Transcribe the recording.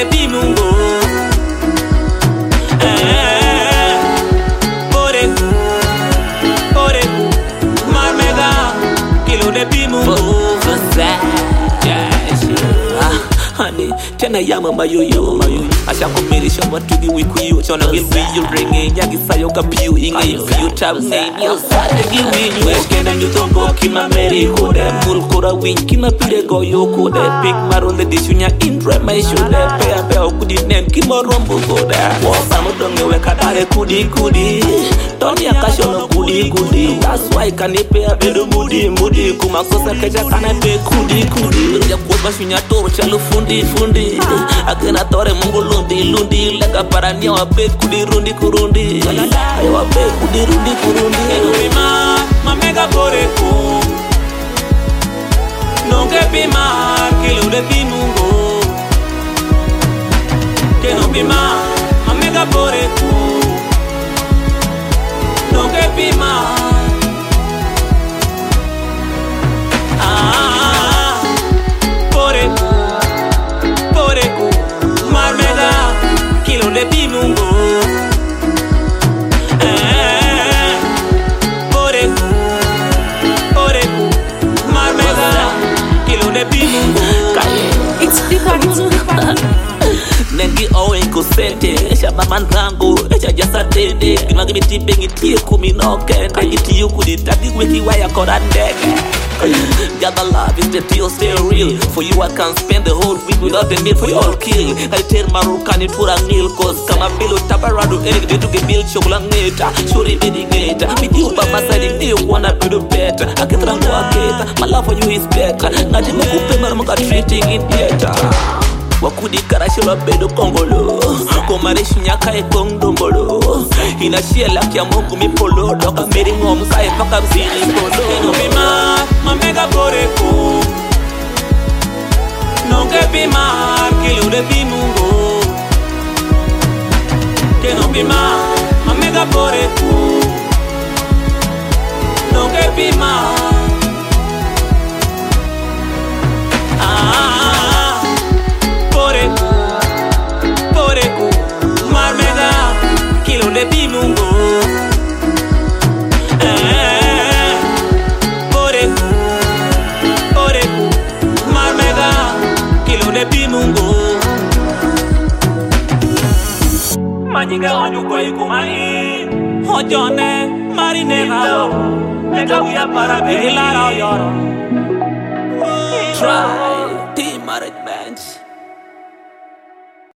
bimungo. Marmega, kilo de bimungo. Honey, tena yama mayoyo asha kumirisha watugi wikuyu chona gilwiyo ringe nyagi sayo kapiu inga yu tab name yo sade giwinyu weskenda nyutongo kima meri kode mulkura win kima pide goyo kode big marunde dishunya indre maishude pea beo kudi nen kima rombo kode wasamu donge weka dare kudi Tony akashono kudi that's why kanipea bedo mudi kumakosa keja kanape kudi ya kuwa shunya toro chalo fundi akena tore mungu lundi lega parania wape kudi rundi ayo wape kudi rundi bima mamega boreku nonge bima kilo de bimungo keno bima mamega boreku nonge bima Marmega, kilo de bimungo. Marmega, kilo de bimungo. It's different. Nengi owe kusete shaba manrango echa jasa dede kimagimi tipe ngitie kuminoke ngiti yukuditagi wiki waya korandege. Yeah, the love is the deal, stay real. For you I can spend the whole week without the need for your kill. I tell Marukani pura nil cause kama bilo tabarado egg to get bill chocolate shuri bidigate with you by my side you wanna be the better. I can run my love for you is better. Najima kupe maramuka treating it better. Wakudi karashilo bedo kongolo Komarishi nyaka e kongdombolo Inashia laki ya mungu mipolo Doka meri ngomu sae paka mzini kolo Keno bima mamega boreku Nonge bima kilo de bimungo Keno bima mamega boreku Nonge bima Marmega, kilo de bimungo. Marmega, kilo de bimungo. Majiga wanyu kwa ikumai hojone marinega. Nega uya para be lara yoro. Try.